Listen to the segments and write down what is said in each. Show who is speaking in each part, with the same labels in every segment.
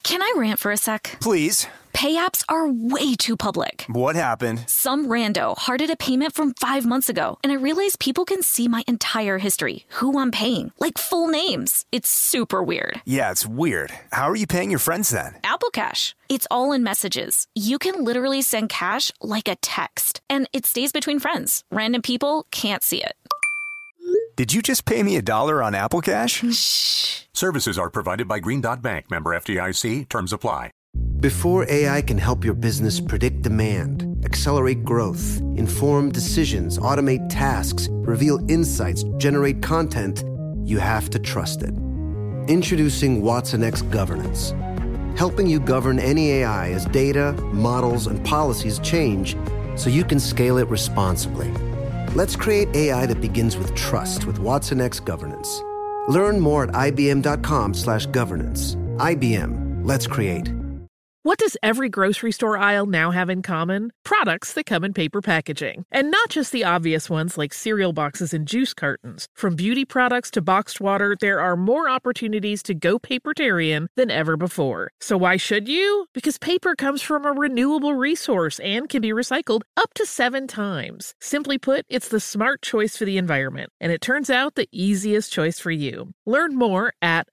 Speaker 1: Can I rant for a sec?
Speaker 2: Please.
Speaker 1: Pay apps are way too public.
Speaker 2: What happened?
Speaker 1: Some rando hearted a payment from 5 months ago, and I realized people can see my entire history, who I'm paying, like full names. It's super weird.
Speaker 2: Yeah, it's weird. How are you paying your friends then?
Speaker 1: Apple Cash. It's all in messages. You can literally send cash like a text, and it stays between friends. Random people can't see it.
Speaker 2: Did you just pay me $1 on Apple Cash?
Speaker 1: Shh.
Speaker 3: Services are provided by Green Dot Bank. Member FDIC. Terms apply.
Speaker 4: Before AI can help your business predict demand, accelerate growth, inform decisions, automate tasks, reveal insights, generate content, you have to trust it. Introducing watsonx Governance, helping you govern any AI as data, models, and policies change so you can scale it responsibly. Let's create AI that begins with trust with watsonx Governance. Learn more at ibm.com/governance. IBM, let's create.
Speaker 5: What does every grocery store aisle now have in common? Products that come in paper packaging. And not just the obvious ones like cereal boxes and juice cartons. From beauty products to boxed water, there are more opportunities to go papertarian than ever before. So why should you? Because paper comes from a renewable resource and can be recycled up to 7 times. Simply put, it's the smart choice for the environment. And it turns out the easiest choice for you. Learn more at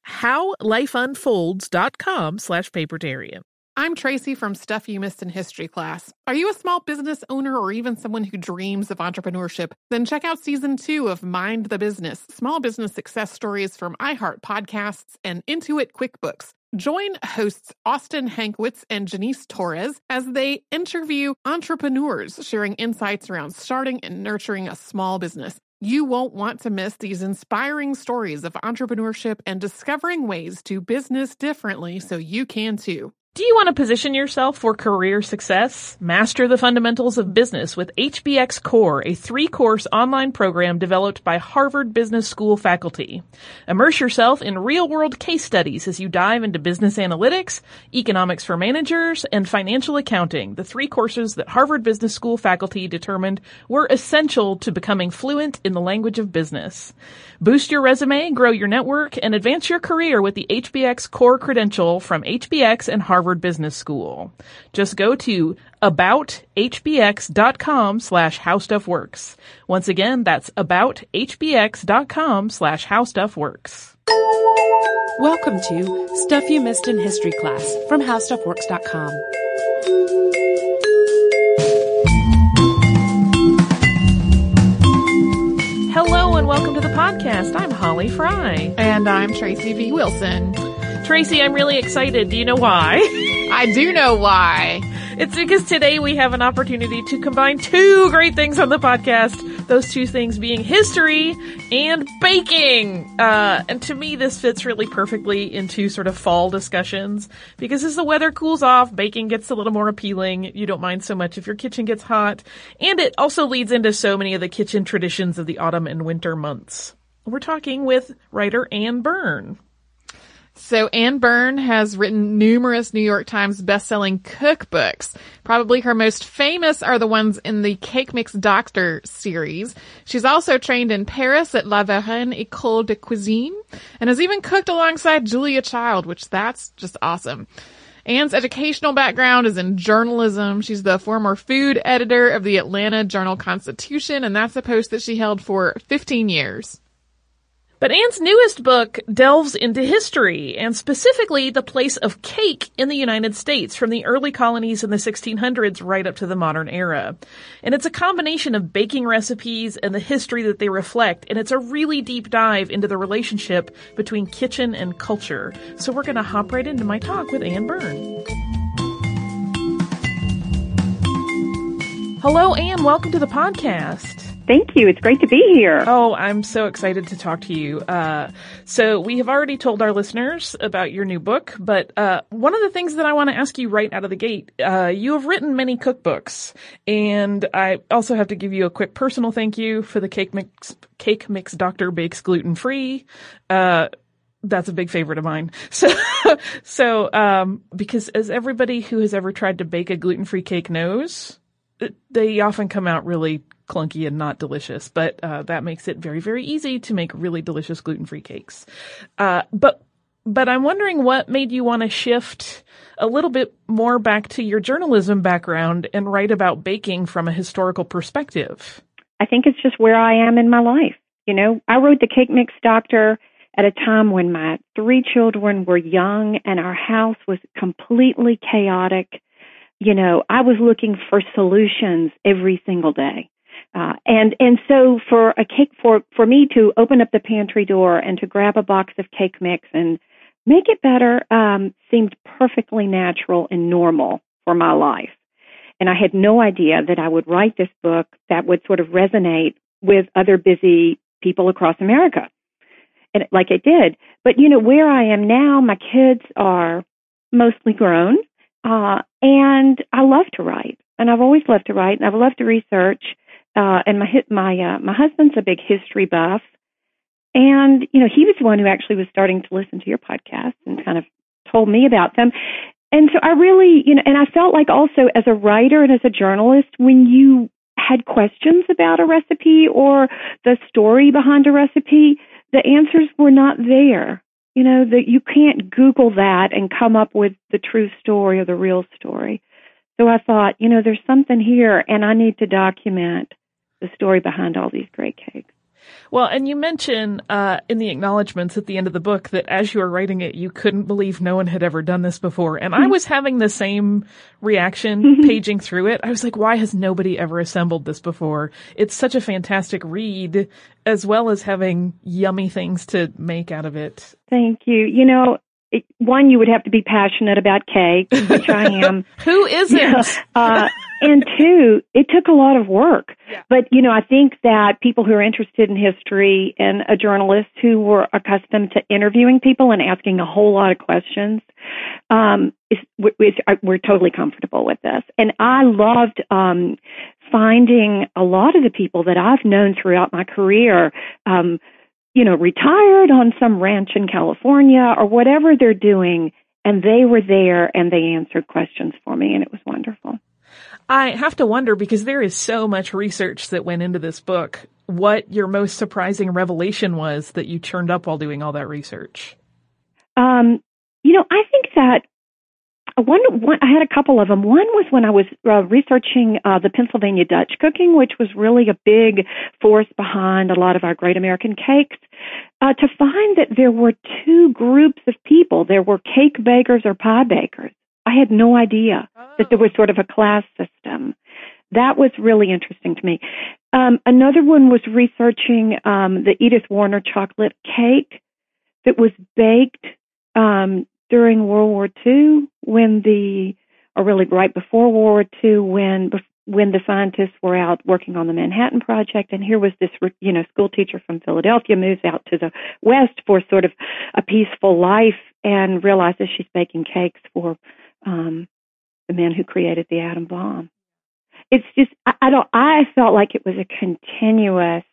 Speaker 5: howlifeunfolds.com/papertarian.
Speaker 6: I'm Tracy from Stuff You Missed in History class. Are you a small business owner or even someone who dreams of entrepreneurship? Then check out Season 2 of Mind the Business, Small Business Success Stories from iHeart Podcasts and Intuit QuickBooks. Join hosts Austin Hankwitz and Janice Torres as they interview entrepreneurs sharing insights around starting and nurturing a small business. You won't want to miss these inspiring stories of entrepreneurship and discovering ways to business differently so you can too.
Speaker 5: Do you want to position yourself for career success? Master the fundamentals of business with HBX Core, a 3-course online program developed by Harvard Business School faculty. Immerse yourself in real-world case studies as you dive into business analytics, economics for managers, and financial accounting, the 3 courses that Harvard Business School faculty determined were essential to becoming fluent in the language of business. Boost your resume, grow your network, and advance your career with the HBX Core credential from HBX and Harvard Business School. Just go to abouthbx.com/howstuffworks. Once again, that's abouthbx.com/howstuffworks.
Speaker 7: Welcome to Stuff You Missed in History class from howstuffworks.com.
Speaker 5: Hello and welcome to the podcast. I'm Holly Fry.
Speaker 6: And I'm Tracy V. Wilson.
Speaker 5: Tracy, I'm really excited. Do you know why?
Speaker 6: I do know why.
Speaker 5: It's because today we have an opportunity to combine 2 great things on the podcast. Those 2 things being history and baking. And to me, this fits really perfectly into sort of fall discussions because as the weather cools off, baking gets a little more appealing. You don't mind so much if your kitchen gets hot. And it also leads into so many of the kitchen traditions of the autumn and winter months. We're talking with writer Ann Byrne.
Speaker 6: So Ann Byrne has written numerous New York Times bestselling cookbooks. Probably her most famous are the ones in the Cake Mix Doctor series. She's also trained in Paris at La Varenne École de Cuisine and has even cooked alongside Julia Child, which that's just awesome. Ann's educational background is in journalism. She's the former food editor of the Atlanta Journal-Constitution, and that's a post that she held for 15 years.
Speaker 5: But Ann's newest book delves into history, and specifically the place of cake in the United States from the early colonies in the 1600s right up to the modern era. And it's a combination of baking recipes and the history that they reflect, and it's a really deep dive into the relationship between kitchen and culture. So we're going to hop right into my talk with Ann Byrne. Hello, Ann. Welcome to the podcast.
Speaker 8: Thank you. It's great to be here.
Speaker 5: Oh, I'm so excited to talk to you. So we have already told our listeners about your new book, but one of the things that I want to ask you right out of the gate, you have written many cookbooks, and I also have to give you a quick personal thank you for the Cake Mix Doctor Bakes Gluten-Free. That's a big favorite of mine. So, because as everybody who has ever tried to bake a gluten-free cake knows, they often come out really clunky and not delicious, but that makes it very, very easy to make really delicious gluten-free cakes. But But I'm wondering what made you want to shift a little bit more back to your journalism background and write about baking from a historical perspective.
Speaker 8: I think it's just where I am in my life. You know, I wrote The Cake Mix Doctor at a time when my 3 children were young and our house was completely chaotic. You know, I was looking for solutions every single day. And so for me to open up the pantry door and to grab a box of cake mix and make it better, seemed perfectly natural and normal for my life. And I had no idea that I would write this book that would sort of resonate with other busy people across America. And like it did. But, you know, where I am now, my kids are mostly grown, and I love to write. And I've always loved to write, and I've loved to research. And my husband's a big history buff. And, you know, he was the one who actually was starting to listen to your podcast and kind of told me about them. And so I really, you know, and I felt like also as a writer and as a journalist, when you had questions about a recipe or the story behind a recipe, the answers were not there. You know, that you can't Google that and come up with the true story or the real story. So I thought, you know, there's something here, and I need to document the story behind all these great cakes.
Speaker 5: Well, and you mention in the acknowledgments at the end of the book that as you were writing it, you couldn't believe no one had ever done this before. And I was having the same reaction paging through it. I was like, why has nobody ever assembled this before? It's such a fantastic read, as well as having yummy things to make out of it.
Speaker 8: Thank you. You know, one, you would have to be passionate about cake, which I am.
Speaker 5: Who isn't?
Speaker 8: Yeah. And 2, it took a lot of work. Yeah. But, you know, I think that people who are interested in history and a journalist who were accustomed to interviewing people and asking a whole lot of questions, we're totally comfortable with this. And I loved finding a lot of the people that I've known throughout my career, you know, retired on some ranch in California or whatever they're doing, and they were there and they answered questions for me, and it was wonderful.
Speaker 5: I have to wonder, because there is so much research that went into this book, what your most surprising revelation was that you churned up while doing all that research.
Speaker 8: You know, I think that one, I had a couple of them. One was when I was researching the Pennsylvania Dutch cooking, which was really a big force behind a lot of our great American cakes, to find that there were 2 groups of people. There were cake bakers or pie bakers. I had no idea that there was sort of a class system. That was really interesting to me. Another one was researching the Edith Warner chocolate cake that was baked during World War II, or really right before World War II, when the scientists were out working on the Manhattan Project. And here was this, you know, school teacher from Philadelphia moves out to the West for sort of a peaceful life and realizes she's baking cakes for the man who created the atom bomb. It's just, I felt like it was a continuous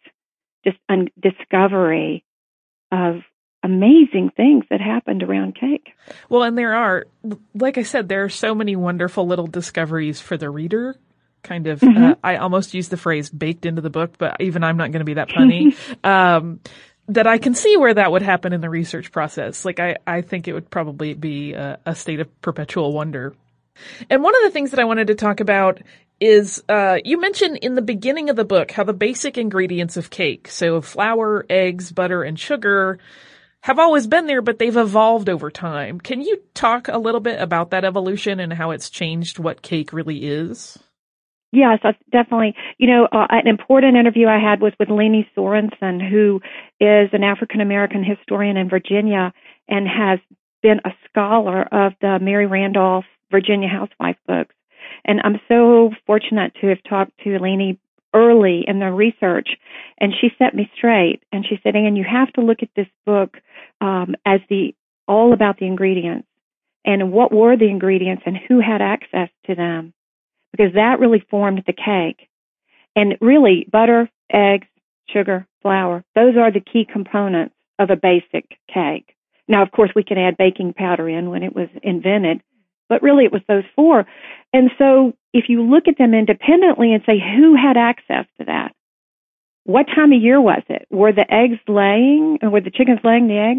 Speaker 8: discovery of amazing things that happened around cake.
Speaker 5: Well, and there are, like I said, there are so many wonderful little discoveries for the reader. Kind of, I almost used the phrase baked into the book, but even I'm not going to be that punny. That I can see where that would happen in the research process. Like, I think it would probably be a state of perpetual wonder. And one of the things that I wanted to talk about is, you mentioned in the beginning of the book how the basic ingredients of cake, so flour, eggs, butter, and sugar, have always been there, but they've evolved over time. Can you talk a little bit about that evolution and how it's changed what cake really is?
Speaker 8: Yes, definitely. You know, an important interview I had was with Leni Sorensen, who is an African-American historian in Virginia and has been a scholar of the Mary Randolph Virginia Housewife books. And I'm so fortunate to have talked to Leni early in the research, and she set me straight. And she said, Anne, you have to look at this book as all about the ingredients and what were the ingredients and who had access to them, because that really formed the cake. And really, butter, eggs, sugar, flour, those are the key components of a basic cake. Now, of course, we can add baking powder in when it was invented, but really it was those 4. And so if you look at them independently and say, who had access to that? What time of year was it? Were the eggs laying, or were the chickens laying the eggs?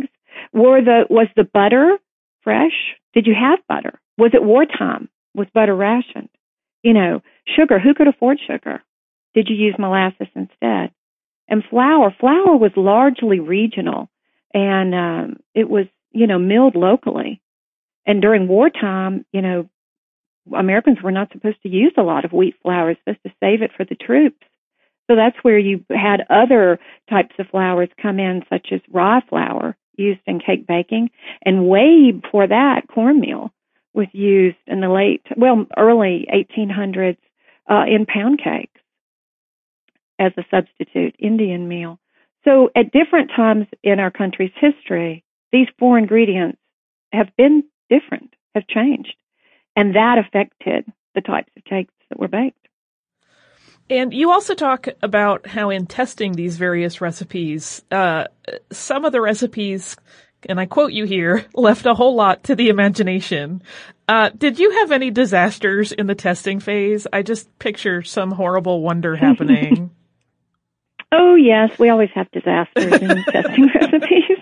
Speaker 8: Was the butter fresh? Did you have butter? Was it wartime? Was butter rationed? Sugar. Who could afford sugar? Did you use molasses instead? And flour was largely regional, and it was, milled locally. And during wartime, Americans were not supposed to use a lot of wheat flour, supposed to save it for the troops. So that's where you had other types of flours come in, such as rye flour used in cake baking. And way before that, cornmeal was used in the early 1800s in pound cakes as a substitute Indian meal. So at different times in our country's history, these four ingredients have been different, have changed. And that affected the types of cakes that were baked.
Speaker 5: And you also talk about how in testing these various recipes, some of the recipes, and I quote you here, left a whole lot to the imagination. Did you have any disasters in the testing phase? I just picture some horrible wonder happening.
Speaker 8: Oh, yes. We always have disasters in testing recipes.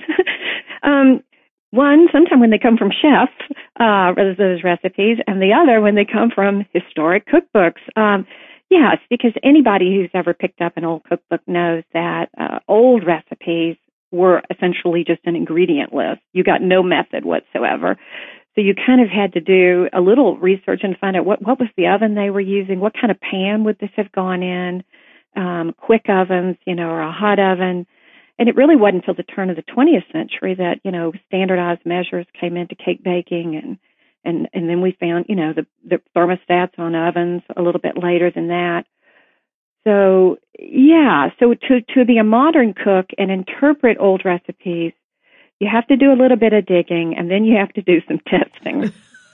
Speaker 8: One, sometimes when they come from chefs, those recipes, and the other when they come from historic cookbooks. Yes, because anybody who's ever picked up an old cookbook knows that old recipes were essentially just an ingredient list. You got no method whatsoever. So you kind of had to do a little research and find out what was the oven they were using, what kind of pan would this have gone in, quick ovens, or a hot oven. And it really wasn't until the turn of the 20th century that, standardized measures came into cake baking and then we found, the thermostats on ovens a little bit later than that. So, yeah, so to be a modern cook and interpret old recipes, you have to do a little bit of digging and then you have to do some testing.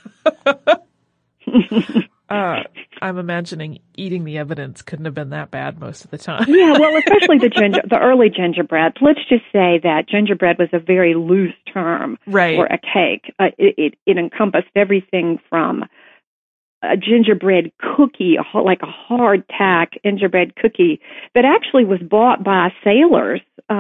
Speaker 5: I'm imagining eating the evidence couldn't have been that bad most of the time.
Speaker 8: Yeah, well, especially the early gingerbreads. Let's just say that gingerbread was a very loose term for a cake. It encompassed everything from a gingerbread cookie, like a hard-tack gingerbread cookie that actually was bought by sailors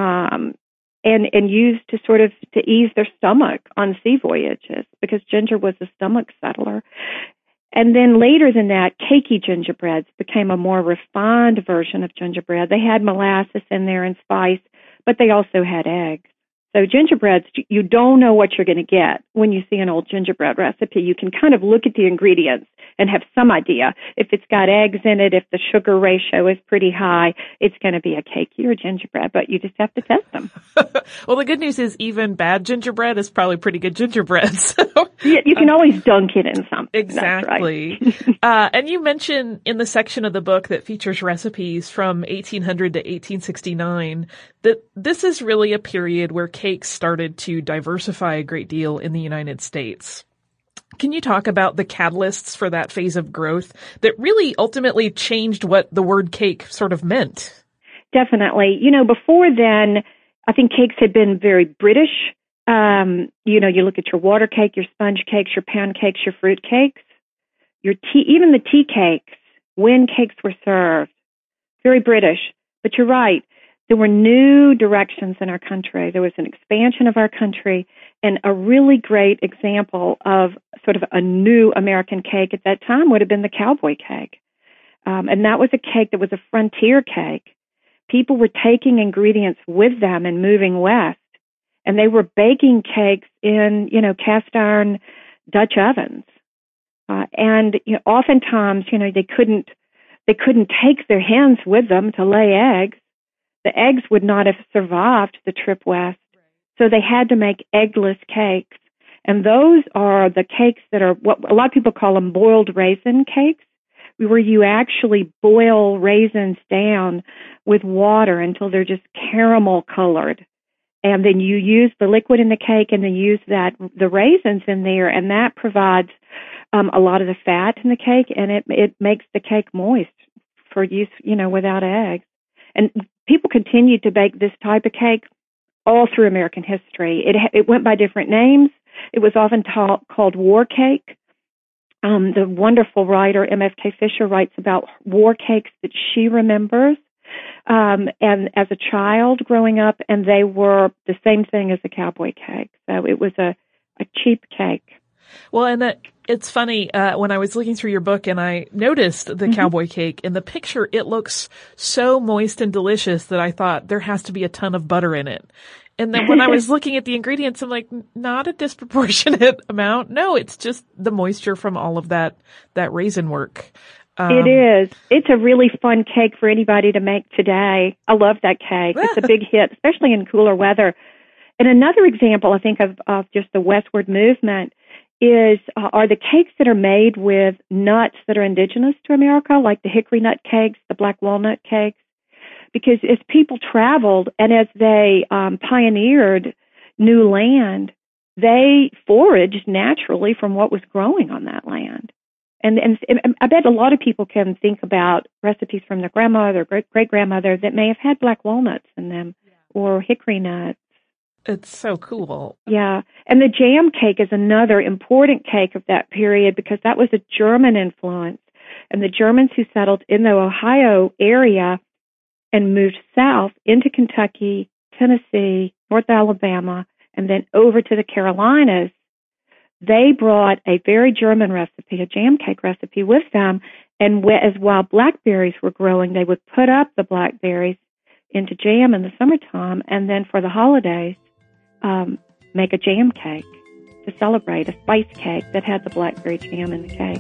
Speaker 8: and used to to ease their stomach on sea voyages because ginger was a stomach settler. And then later than that, cakey gingerbreads became a more refined version of gingerbread. They had molasses in there and spice, but they also had eggs. So gingerbreads, you don't know what you're going to get when you see an old gingerbread recipe. You can kind of look at the ingredients and have some idea. If it's got eggs in it, if the sugar ratio is pretty high, it's going to be a cakey or gingerbread, but you just have to test them.
Speaker 5: Well, the good news is even bad gingerbread is probably pretty good gingerbread. So.
Speaker 8: You can always dunk it in something.
Speaker 5: Exactly.
Speaker 8: That's right.
Speaker 5: And you mention in the section of the book that features recipes from 1800 to 1869 that this is really a period where cakes started to diversify a great deal in the United States. Can you talk about the catalysts for that phase of growth that really ultimately changed what the word cake sort of meant?
Speaker 8: Definitely. Before then, I think cakes had been very British. You look at your water cake, your sponge cakes, your pound cakes, your fruit cakes, your tea, even the tea cakes, when cakes were served. Very British. But you're right. There were new directions in our country. There was an expansion of our country, and a really great example of sort of a new American cake at that time would have been the cowboy cake. And that was a cake that was a frontier cake. People were taking ingredients with them and moving west, and they were baking cakes in, cast iron Dutch ovens. And oftentimes, they couldn't take their hens with them to lay eggs. The eggs would not have survived the trip west. So they had to make eggless cakes. And those are the cakes that are what a lot of people call them boiled raisin cakes, where you actually boil raisins down with water until they're just caramel colored. And then you use the liquid in the cake and then use the raisins in there, and that provides a lot of the fat in the cake, and it makes the cake moist for use, without eggs. And people continued to bake this type of cake all through American history. It went by different names. It was often called war cake. The wonderful writer M.F.K. Fisher writes about war cakes that she remembers. and as a child growing up, and they were the same thing as a cowboy cake. So it was a cheap cake.
Speaker 5: Well, and it's funny, when I was looking through your book and I noticed the cowboy cake, in the picture it looks so moist and delicious that I thought there has to be a ton of butter in it. And then when I was looking at the ingredients, I'm like, not a disproportionate amount. No, it's just the moisture from all of that raisin work.
Speaker 8: It is. It's a really fun cake for anybody to make today. I love that cake. It's a big hit, especially in cooler weather. And another example, I think, of just the westward movement are the cakes that are made with nuts that are indigenous to America, like the hickory nut cakes, the black walnut cakes. Because as people traveled and as they pioneered new land, they foraged naturally from what was growing on that land. And I bet a lot of people can think about recipes from their grandmother or great-grandmother that may have had black walnuts in them or hickory nuts.
Speaker 5: It's so cool.
Speaker 8: Yeah. And the jam cake is another important cake of that period because that was a German influence. And the Germans who settled in the Ohio area and moved south into Kentucky, Tennessee, North Alabama, and then over to the Carolinas, they brought a very German recipe, a jam cake recipe with them. And while blackberries were growing, they would put up the blackberries into jam in the summertime, and then for the holidays, make a jam cake to celebrate, a spice cake that had the blackberry jam in the cake.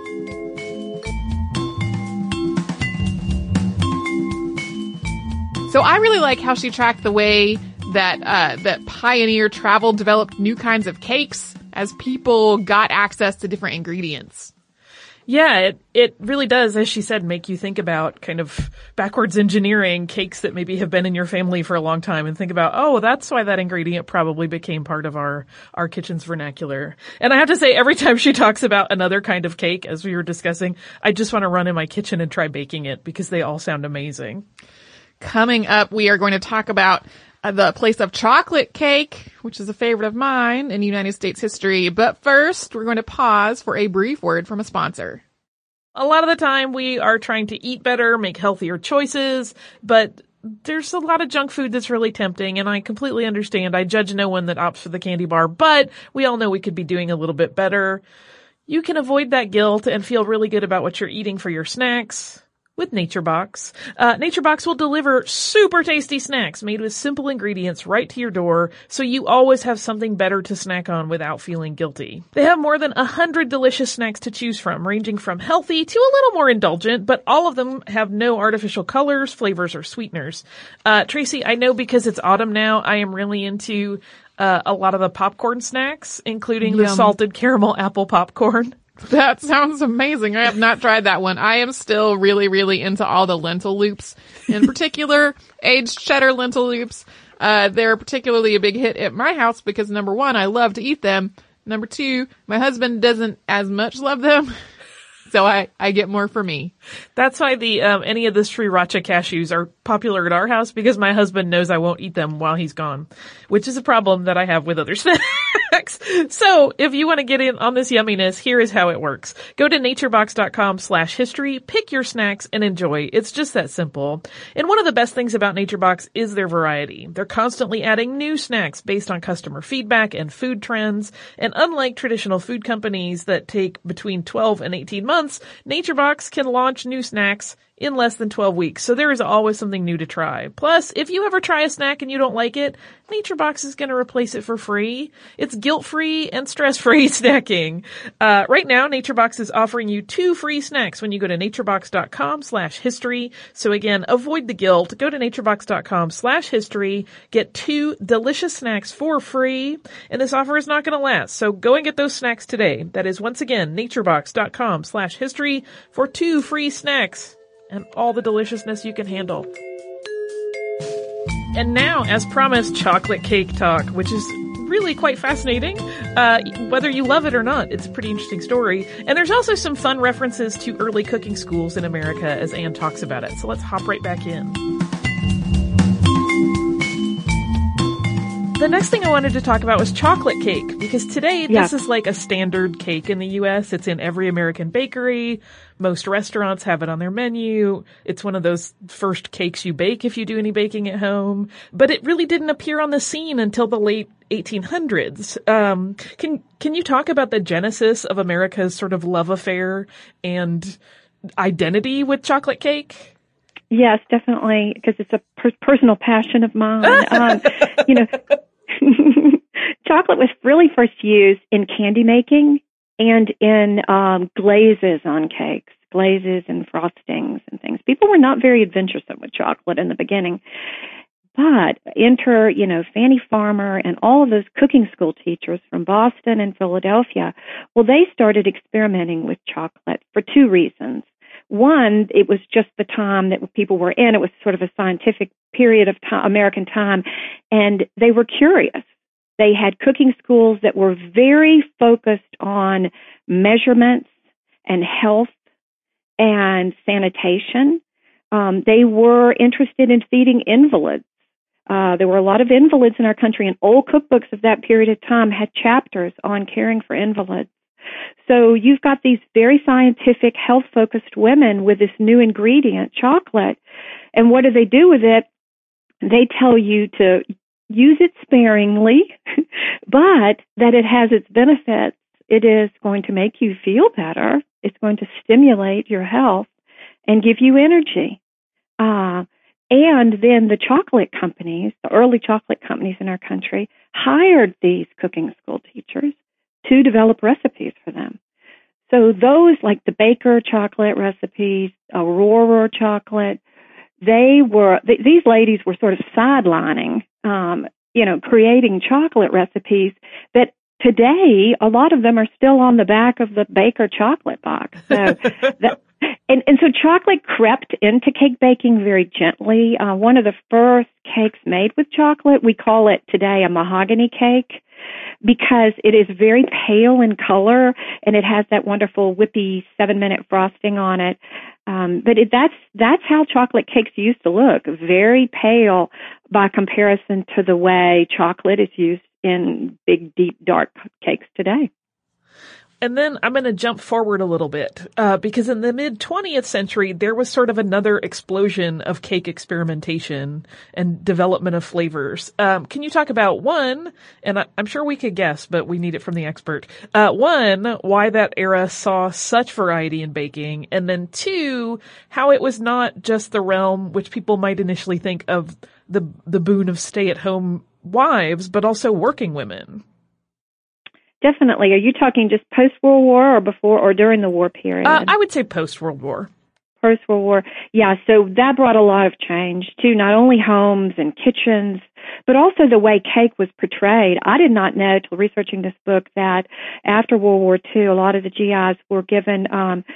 Speaker 6: So I really like how she tracked the way that pioneer travel developed new kinds of cakes as people got access to different ingredients.
Speaker 5: Yeah, it really does, as she said, make you think about kind of backwards engineering cakes that maybe have been in your family for a long time and think about, oh, that's why that ingredient probably became part of our kitchen's vernacular. And I have to say, every time she talks about another kind of cake, as we were discussing, I just want to run in my kitchen and try baking it because they all sound amazing.
Speaker 6: Coming up, we are going to talk about the place of chocolate cake, which is a favorite of mine in United States history. But first, we're going to pause for a brief word from a sponsor.
Speaker 5: A lot of the time we are trying to eat better, make healthier choices, but there's a lot of junk food that's really tempting, and I completely understand. I judge no one that opts for the candy bar, but we all know we could be doing a little bit better. You can avoid that guilt and feel really good about what you're eating for your snacks with NatureBox. NatureBox will deliver super tasty snacks made with simple ingredients right to your door, so you always have something better to snack on without feeling guilty. They have more than 100 delicious snacks to choose from, ranging from healthy to a little more indulgent, but all of them have no artificial colors, flavors, or sweeteners. Tracy, I know because it's autumn now, I am really into a lot of the popcorn snacks, including the salted caramel apple popcorn.
Speaker 6: That sounds amazing. I have not tried that one. I am still really, really into all the lentil loops. In particular, aged cheddar lentil loops. They're particularly a big hit at my house because, number one, I love to eat them. Number two, my husband doesn't as much love them. So I get more for me.
Speaker 5: That's why any of the sriracha cashews are popular at our house, because my husband knows I won't eat them while he's gone, which is a problem that I have with other snacks. So if you want to get in on this yumminess, here is how it works. Go to naturebox.com/history, pick your snacks, and enjoy. It's just that simple. And one of the best things about NatureBox is their variety. They're constantly adding new snacks based on customer feedback and food trends. And unlike traditional food companies that take between 12 and 18 months, NatureBox can launch new snacks in less than 12 weeks. So there is always something new to try. Plus, if you ever try a snack and you don't like it, NatureBox is going to replace it for free. It's guilt-free and stress-free snacking. Right now, NatureBox is offering you 2 free snacks when you go to naturebox.com/history. So again, avoid the guilt. Go to naturebox.com/history. Get 2 delicious snacks for free. And this offer is not going to last. So go and get those snacks today. That is, once again, naturebox.com/history for 2 free snacks and all the deliciousness you can handle. And now, as promised, chocolate cake talk, which is really quite fascinating. Whether you love it or not, it's a pretty interesting story. And there's also some fun references to early cooking schools in America as Anne talks about it. So let's hop right back in. The The next thing I wanted to talk about was chocolate cake, because today this is like a standard cake in the U.S. It's in every American bakery. Most restaurants have it on their menu. It's one of those first cakes you bake if you do any baking at home. But it really didn't appear on the scene until the late 1800s. Can you talk about the genesis of America's sort of love affair and identity with chocolate cake?
Speaker 8: Yes, definitely, because it's a personal passion of mine. Chocolate was really first used in candy making and in glazes on cakes, glazes and frostings and things. People were not very adventuresome with chocolate in the beginning. But enter, Fannie Farmer and all of those cooking school teachers from Boston and Philadelphia. Well, they started experimenting with chocolate for two reasons. One, it was just the time that people were in. It was sort of a scientific period of time, American time, and they were curious. They had cooking schools that were very focused on measurements and health and sanitation. They were interested in feeding invalids. There were a lot of invalids in our country, and old cookbooks of that period of time had chapters on caring for invalids. So you've got these very scientific, health-focused women with this new ingredient, chocolate. And what do they do with it? They tell you to use it sparingly, but that it has its benefits. It is going to make you feel better. It's going to stimulate your health and give you energy. And then the chocolate companies, the early chocolate companies in our country, hired these cooking school teachers to develop recipes for them. So those, like the Baker chocolate recipes, Aurora chocolate, these ladies were sort of sidelining, creating chocolate recipes that today, a lot of them are still on the back of the Baker chocolate box. So so chocolate crept into cake baking very gently. One of the first cakes made with chocolate, we call it today a mahogany cake, because it is very pale in color and it has that wonderful whippy 7-minute frosting on it. But that's how chocolate cakes used to look, very pale by comparison to the way chocolate is used in big, deep, dark cakes today.
Speaker 5: And then I'm going to jump forward a little bit, because in the mid-20th century, there was sort of another explosion of cake experimentation and development of flavors. Can you talk about one, and I'm sure we could guess, but we need it from the expert. One, why that era saw such variety in baking, and then two, how it was not just the realm which people might initially think of the boon of stay-at-home wives, but also working women.
Speaker 8: Definitely. Are you talking just post-World War or before or during the war period?
Speaker 5: I would say post-World War.
Speaker 8: Post-World War. Yeah, so that brought a lot of change to not only homes and kitchens, but also the way cake was portrayed. I did not know till researching this book that after World War II, a lot of the GIs were given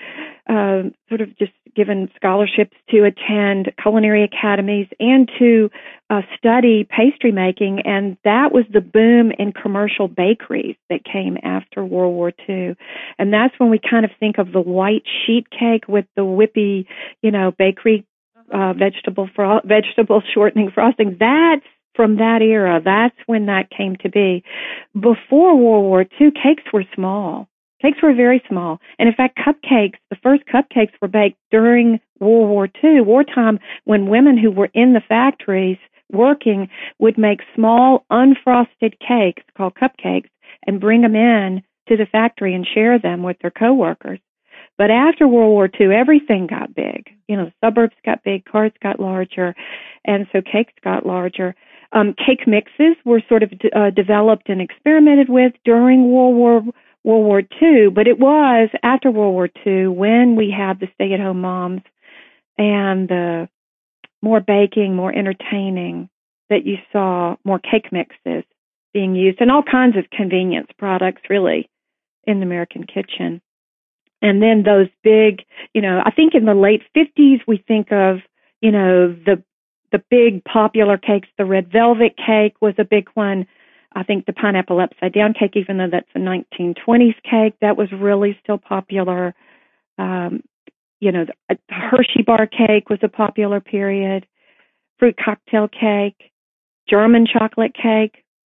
Speaker 8: given scholarships to attend culinary academies and to study pastry making, and that was the boom in commercial bakeries that came after World War II. And that's when we kind of think of the white sheet cake with the whippy, bakery vegetable shortening frosting. That's from that era. That's when that came to be. Before World War II, cakes were small. Cakes were very small. And in fact, the first cupcakes were baked during World War II, wartime, when women who were in the factories working would make small unfrosted cakes called cupcakes and bring them in to the factory and share them with their coworkers. But after World War II, everything got big. The suburbs got big, cars got larger, and so cakes got larger. Cake mixes were sort of developed and experimented with during World War II, but it was after World War II when we had the stay-at-home moms and the more baking, more entertaining, that you saw more cake mixes being used and all kinds of convenience products, really, in the American kitchen. And then those big, I think in the late 50s, we think of, the big popular cakes. The red velvet cake was a big one. I think the pineapple upside down cake, even though that's a 1920s cake, that was really still popular. The Hershey bar cake was a popular period. Fruit cocktail cake, German chocolate cake,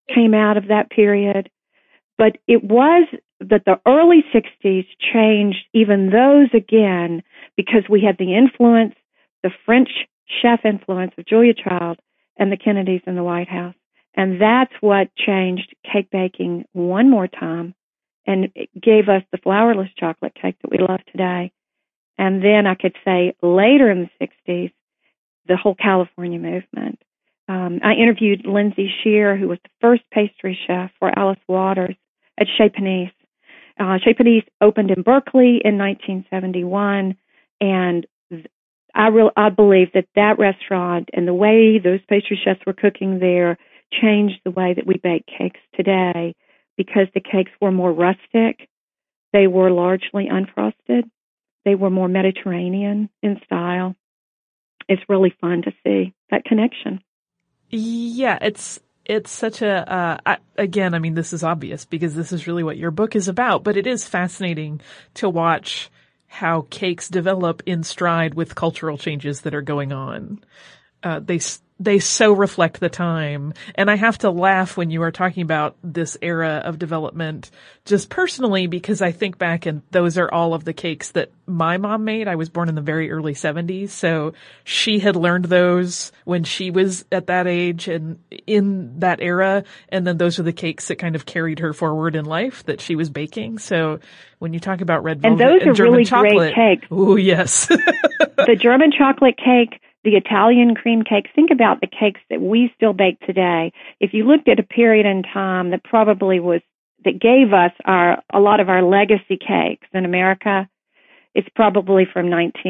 Speaker 8: came out of that period. But it was that the early 60s changed even those again because we had the influence, the French chef influence of Julia Child and the Kennedys in the White House. And that's what changed cake baking one more time and it gave us the flourless chocolate cake that we love today. And then I could say later in the 60s, the whole California movement. I interviewed Lindsay Shear, who was the first pastry chef for Alice Waters at Chez Panisse. Chez Panisse opened in Berkeley in 1971, and I believe that restaurant and the way those pastry chefs were cooking there changed the way that we bake cakes today because the cakes were more rustic. They were largely unfrosted. They were more Mediterranean in style. It's really fun to see that connection.
Speaker 5: Yeah, it's such again, I mean, this is obvious because this is really what your book is about, but it is fascinating to watch how cakes develop in stride with cultural changes that are going on. They so reflect the time. And I have to laugh when you are talking about this era of development just personally because I think back and those are all of the cakes that my mom made. I was born in the very early 70s. So she had learned those when she was at that age and in that era. And then those are the cakes that kind of carried her forward in life that she was baking. So when you talk about red velvet
Speaker 8: and those are
Speaker 5: German
Speaker 8: really
Speaker 5: chocolate,
Speaker 8: great cakes.
Speaker 5: Oh, yes.
Speaker 8: The German chocolate cake, the Italian cream cakes, think about the cakes that we still bake today. If you looked at a period in time that probably that gave us a lot of our legacy cakes in America, it's probably from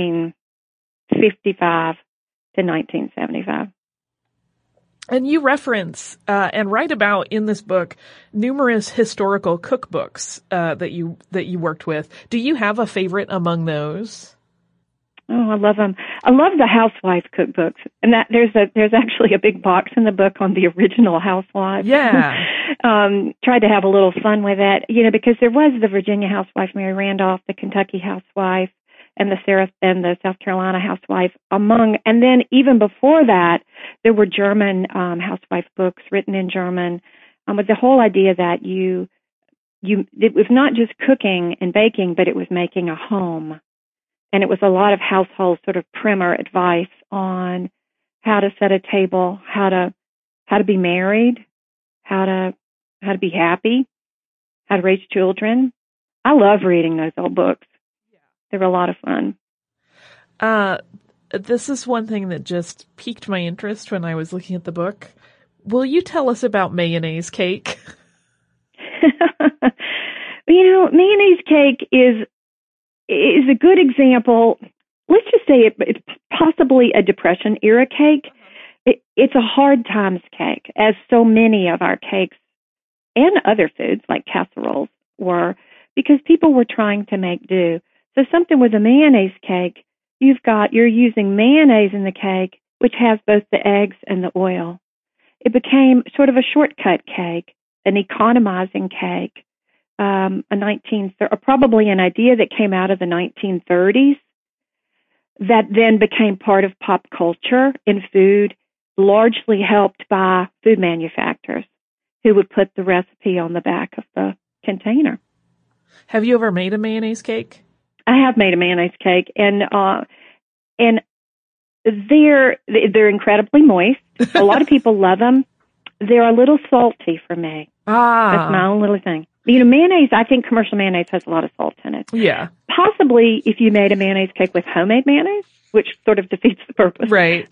Speaker 8: 1955 to 1975.
Speaker 5: And you reference and write about in this book numerous historical cookbooks that you worked with. Do you have a favorite among those?
Speaker 8: Oh, I love them. I love the housewife cookbooks, and that there's actually a big box in the book on the original housewife.
Speaker 5: Yeah.
Speaker 8: Tried to have a little fun with it, because there was the Virginia housewife, Mary Randolph, the Kentucky housewife, and the South Carolina housewife and then even before that, there were German housewife books written in German, with the whole idea that it was not just cooking and baking, but it was making a home. And it was a lot of household sort of primer advice on how to set a table, how to be married, how to be happy, how to raise children. I love reading those old books. They were a lot of fun.
Speaker 5: This is one thing that just piqued my interest when I was looking at the book. Will you tell us about mayonnaise cake?
Speaker 8: Mayonnaise cake is a good example. Let's just say it's possibly a Depression era cake. It's a hard times cake, as so many of our cakes and other foods like casseroles were, because people were trying to make do. So something with a mayonnaise cake, you're using mayonnaise in the cake, which has both the eggs and the oil. It became sort of a shortcut cake, an economizing cake. Probably an idea that came out of the 1930s that then became part of pop culture in food, largely helped by food manufacturers who would put the recipe on the back of the container.
Speaker 5: Have you ever made a mayonnaise cake?
Speaker 8: I have made a mayonnaise cake, and they're incredibly moist. A lot of people love them. They're a little salty for me. That's my own little thing. Mayonnaise, I think commercial mayonnaise has a lot of salt in it.
Speaker 5: Yeah.
Speaker 8: Possibly if you made a mayonnaise cake with homemade mayonnaise, which sort of defeats the purpose.
Speaker 5: Right.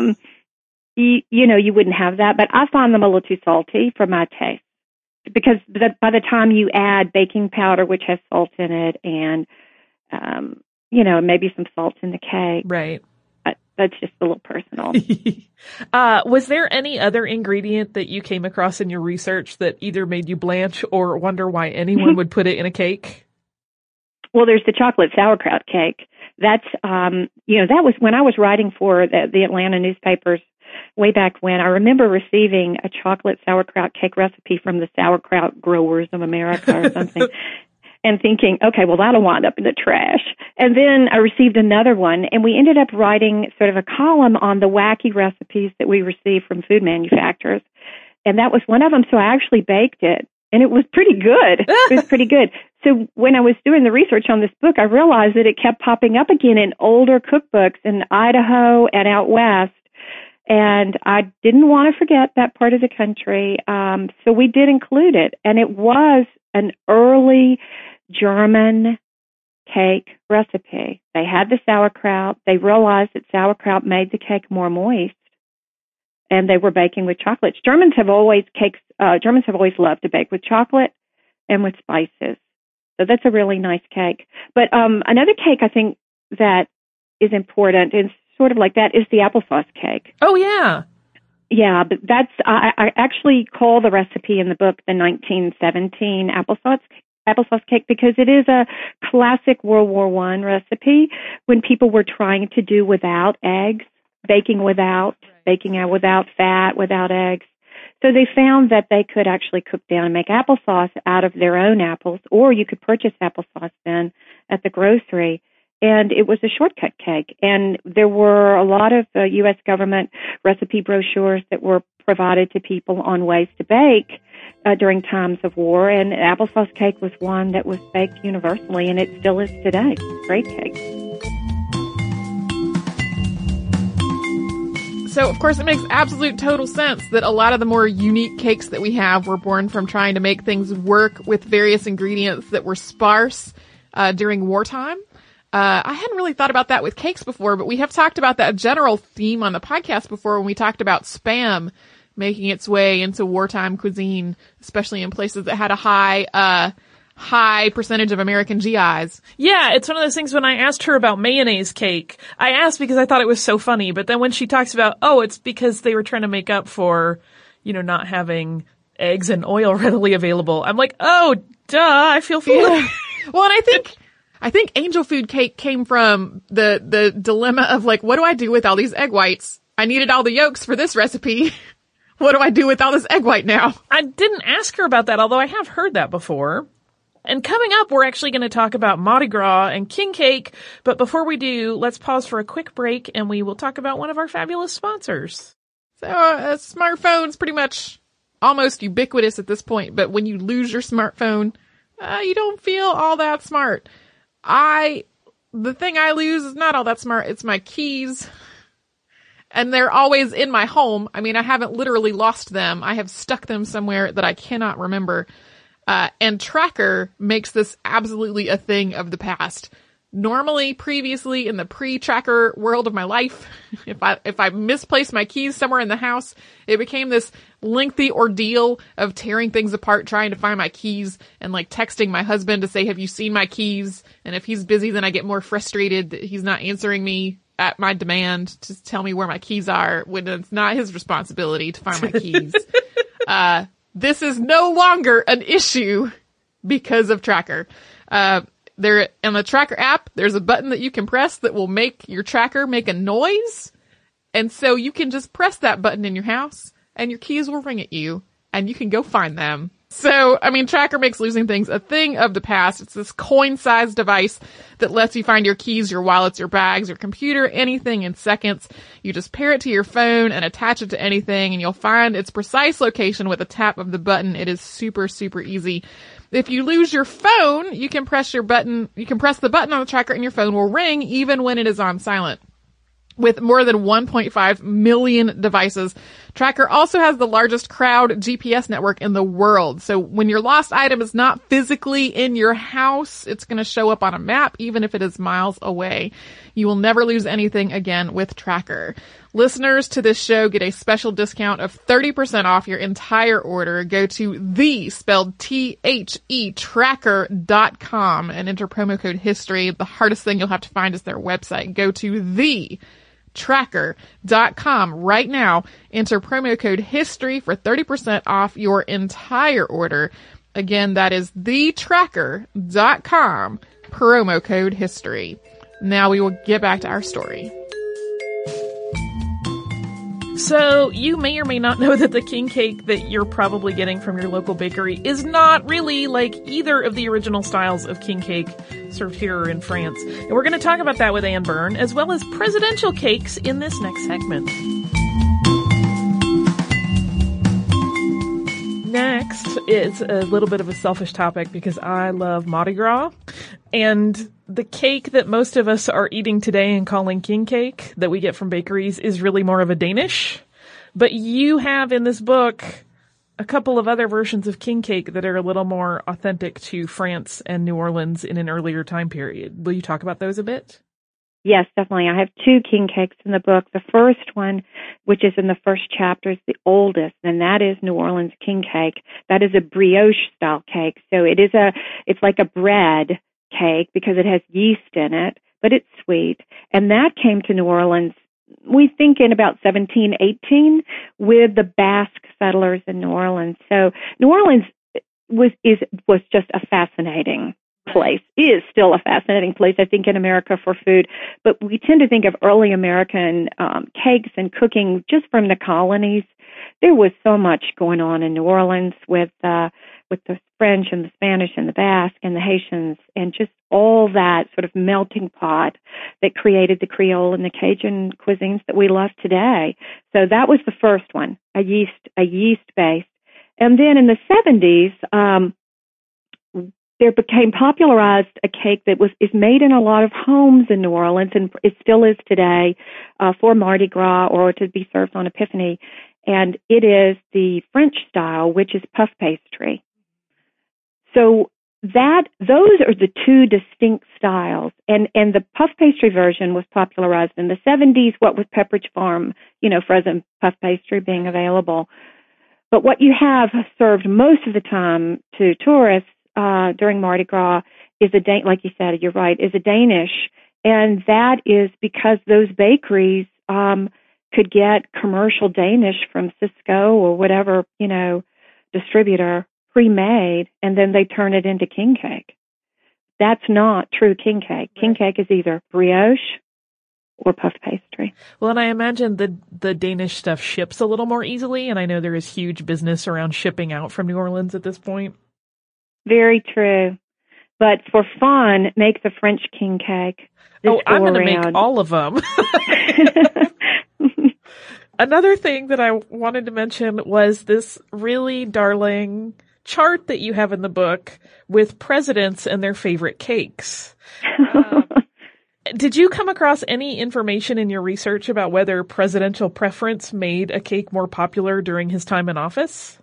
Speaker 8: You wouldn't have that, but I find them a little too salty for my taste. Because by the time you add baking powder, which has salt in it, and, maybe some salt in the cake.
Speaker 5: Right.
Speaker 8: That's just a little personal.
Speaker 5: Was there any other ingredient that you came across in your research that either made you blanch or wonder why anyone would put it in a cake?
Speaker 8: Well, there's the chocolate sauerkraut cake. That's, that was when I was writing for the Atlanta newspapers way back when. I remember receiving a chocolate sauerkraut cake recipe from the Sauerkraut Growers of America or something. And thinking, okay, well, that'll wind up in the trash. And then I received another one, and we ended up writing sort of a column on the wacky recipes that we received from food manufacturers and that was one of them. So I actually baked it, and it was pretty good. It was pretty good. So when I was doing the research on this book, I realized that it kept popping up again in older cookbooks in Idaho and out west. And I didn't want to forget that part of the country. So we did include it. And it was an early German cake recipe. They had the sauerkraut. They realized that sauerkraut made the cake more moist. And they were baking with chocolates. Germans have always loved to bake with chocolate and with spices. So that's a really nice cake. But another cake I think that is important and sort of like that is the applesauce cake.
Speaker 5: Oh, yeah.
Speaker 8: Yeah, but I actually call the recipe in the book the 1917 applesauce cake because it is a classic World War I recipe when people were trying to do without eggs, baking without fat, without eggs. So they found that they could actually cook down and make applesauce out of their own apples, or you could purchase applesauce then at the grocery. And it was a shortcut cake. And there were a lot of U.S. government recipe brochures that were provided to people on ways to bake during times of war. And applesauce cake was one that was baked universally, and it still is today. Great cake.
Speaker 6: So, of course, it makes absolute total sense that a lot of the more unique cakes that we have were born from trying to make things work with various ingredients that were sparse during wartime. I hadn't really thought about that with cakes before, but we have talked about that general theme on the podcast before when we talked about Spam making its way into wartime cuisine, especially in places that had a high percentage of American GIs.
Speaker 5: Yeah, it's one of those things when I asked her about mayonnaise cake, I asked because I thought it was so funny, but then when she talks about, it's because they were trying to make up for, not having eggs and oil readily available. I'm like, oh, duh, I feel foolish.
Speaker 6: Yeah. Well, and I think angel food cake came from the dilemma of like, what do I do with all these egg whites? I needed all the yolks for this recipe. What do I do with all this egg white now?
Speaker 5: I didn't ask her about that, although I have heard that before. And coming up, we're actually going to talk about Mardi Gras and king cake. But before we do, let's pause for a quick break and we will talk about one of our fabulous sponsors.
Speaker 6: So a smartphone's pretty much almost ubiquitous at this point. But when you lose your smartphone, you don't feel all that smart. The thing I lose is not all that smart. It's my keys. And they're always in my home. I mean, I haven't literally lost them. I have stuck them somewhere that I cannot remember. And Tracker makes this absolutely a thing of the past. Normally, previously, in the pre-Tracker world of my life, if I misplaced my keys somewhere in the house, it became this lengthy ordeal of tearing things apart, trying to find my keys, and like texting my husband to say, have you seen my keys? And if he's busy, then I get more frustrated that he's not answering me at my demand to tell me where my keys are when it's not his responsibility to find my keys. This is no longer an issue because of Tracker. There, in the Tracker app, there's a button that you can press that will make your tracker make a noise. And so you can just press that button in your house and your keys will ring at you and you can go find them. So, I mean, Tracker makes losing things a thing of the past. It's this coin-sized device that lets you find your keys, your wallets, your bags, your computer, anything in seconds. You just pair it to your phone and attach it to anything and you'll find its precise location with a tap of the button. It is super, super easy. If you lose your phone, you can press the button on the tracker and your phone will ring even when it is on silent. With more than 1.5 million devices, Tracker also has the largest crowd GPS network in the world. So when your lost item is not physically in your house, it's going to show up on a map, even if it is miles away. You will never lose anything again with Tracker. Listeners to this show get a special discount of 30% off your entire order. Go to spelled THE, tracker.com and enter promo code HISTORY. The hardest thing you'll have to find is their website. Go to tracker.com right now. Enter promo code HISTORY for 30% off your entire order. Again, that is thetracker.com, promo code HISTORY. Now we will get back to our story.
Speaker 5: So, you may or may not know that the king cake that you're probably getting from your local bakery is not really like either of the original styles of king cake served here or in France. And we're going to talk about that with Anne Byrne, as well as presidential cakes in this next segment. it's a little bit of a selfish topic because I love Mardi Gras, and the cake that most of us are eating today and calling king cake that we get from bakeries is really more of a Danish. But you have in this book a couple of other versions of king cake that are a little more authentic to France and New Orleans in an earlier time period. Will you talk about those a bit?
Speaker 8: Yes, definitely. I have 2 king cakes in the book. The first one, which is in the first chapter, is the oldest, and that is New Orleans king cake. That is a brioche style cake. So it's like a bread cake because it has yeast in it, but it's sweet. And that came to New Orleans, we think, in about 1718 with the Basque settlers in New Orleans. So New Orleans was just a fascinating place, is still a fascinating place, I think, in America for food. But we tend to think of early American cakes and cooking just from the colonies. There was so much going on in New Orleans with the French and the Spanish and the Basque and the Haitians, and just all that sort of melting pot that created the Creole and the Cajun cuisines that we love today. So that was the first one, a yeast base. And then in the 70s, there became popularized a cake that is made in a lot of homes in New Orleans, and it still is today for Mardi Gras or to be served on Epiphany. And it is the French style, which is puff pastry. So those are the 2 distinct styles. And the puff pastry version was popularized in the 70s, what with Pepperidge Farm, frozen puff pastry being available. But what you have served most of the time to tourists during Mardi Gras is like you said, you're right, is a Danish. And that is because those bakeries could get commercial Danish from Cisco or whatever, distributor pre-made, and then they turn it into king cake. That's not true king cake. King cake is either brioche or puff pastry.
Speaker 5: Well, and I imagine the Danish stuff ships a little more easily, and I know there is huge business around shipping out from New Orleans at this point.
Speaker 8: Very true. But for fun, make the French king cake.
Speaker 5: I'm going to make all of them. Another thing that I wanted to mention was this really darling chart that you have in the book with presidents and their favorite cakes. Did you come across any information in your research about whether presidential preference made a cake more popular during his time in office?